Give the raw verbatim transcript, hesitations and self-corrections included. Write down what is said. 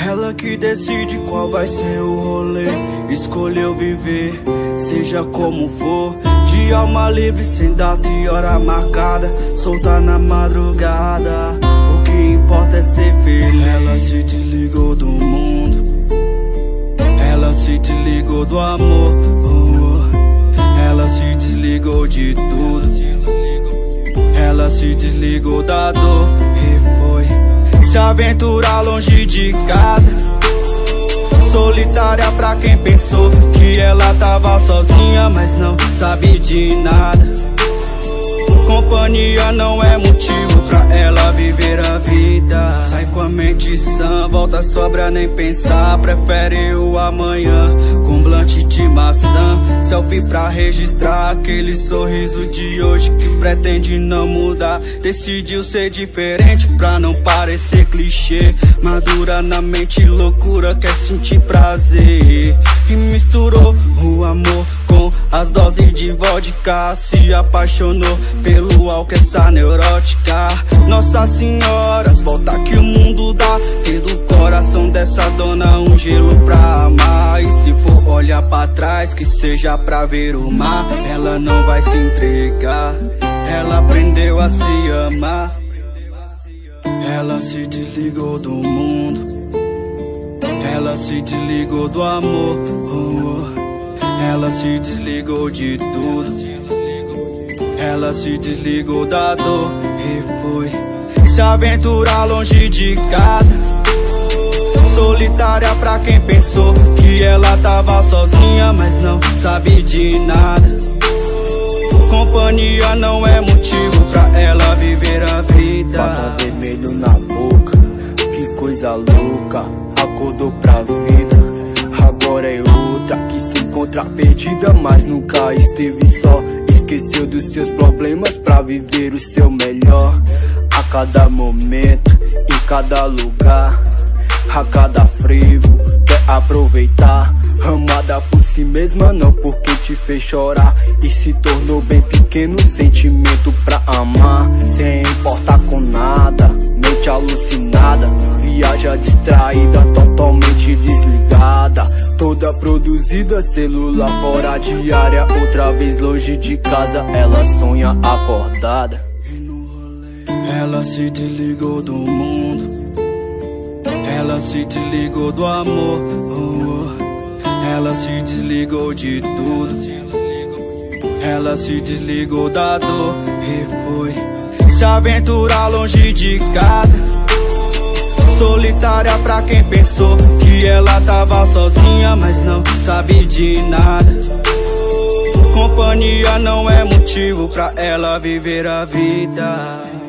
Ela que decide qual vai ser o rolê. Escolheu viver, seja como for, de alma livre, sem data e hora marcada, solta na madrugada. O que importa é ser feliz. Ela se desligou do mundo, ela se desligou do amor, oh. Ela se desligou de tudo, ela se desligou da dor e foi se aventurar longe de casa, solitária pra quem pensou que ela tava sozinha, mas não sabe de nada. Companhia não é motivo pra ela viver a vida. Sai com a mente sã, volta sobra nem pensar. Prefere o amanhã com blunt de maçã. Selfie pra registrar aquele sorriso de hoje que pretende não mudar. Decidiu ser diferente pra não parecer clichê. Madura na mente, loucura, quer sentir prazer. E misturou o amor com as doses de vodka. Se apaixonou pelo álcool, essa neurótica. Nossa Senhora, as voltas que o mundo dá, fez do coração dessa dona um gelo pra amar. E se for olhar pra trás, que seja pra ver o mar. Ela não vai se entregar, ela aprendeu a se amar. Ela se desligou do mundo, ela se desligou do amor, oh. Ela se desligou de tudo, ela se desligou da dor e foi se aventurar longe de casa, solitária pra quem pensou que ela tava sozinha, mas não sabe de nada. Companhia não é motivo pra ela viver a vida. Batom vermelho na boca, que coisa louca. Acordou pra vida, agora é outra que se encontra perdida, mas nunca esteve só. Esqueceu dos seus problemas pra viver o seu melhor. A cada momento, em cada lugar, a cada frevo, quer aproveitar. Amada por si mesma, não porque te fez chorar. E se tornou bem pequeno o sentimento pra amar. Sem importar com nada, mente alucinada, viaja distraída, totalmente desligada. Toda produzida, celular fora de área. Outra vez longe de casa, ela sonha acordada. Ela se desligou do mundo, ela se desligou do amor, oh. Ela se desligou de tudo, ela se desligou da dor e foi se aventurar longe de casa, solitária pra quem pensou que ela tava sozinha, mas não sabe de nada. Companhia não é motivo pra ela viver a vida.